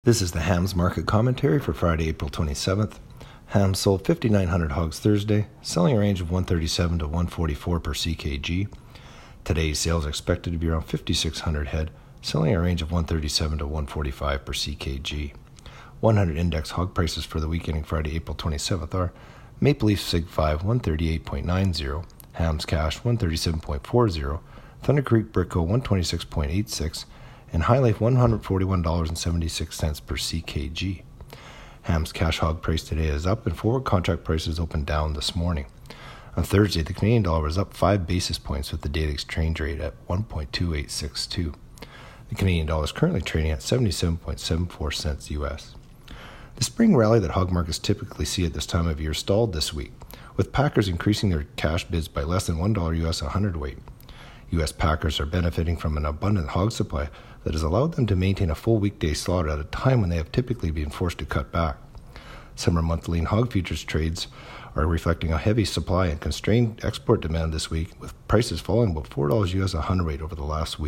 This is the Hams Market Commentary for Friday, April 27th. Hams sold 5,900 hogs Thursday, selling a range of 137 to 144 per CKG. Today's sales are expected to be around 5,600 head, selling a range of 137 to 145 per CKG. 100 index hog prices for the week ending Friday, April 27th are Maple Leaf Sig 5 138.90, Hams Cash 137.40, Thunder Creek Bricko 126.86, and High Life $141.76 per CKG. Ham's cash hog price today is up and forward contract prices opened down this morning. On Thursday, the Canadian dollar was up 5 basis points with the daily exchange rate at 1.2862. The Canadian dollar is currently trading at 77.74 cents US. The spring rally that hog markets typically see at this time of year stalled this week, with packers increasing their cash bids by less than $1 US a hundredweight. U.S. packers are benefiting from an abundant hog supply that has allowed them to maintain a full weekday slaughter at a time when they have typically been forced to cut back. Summer monthly and hog futures trades are reflecting a heavy supply and constrained export demand this week, with prices falling about $4 US a hundredweight over the last week.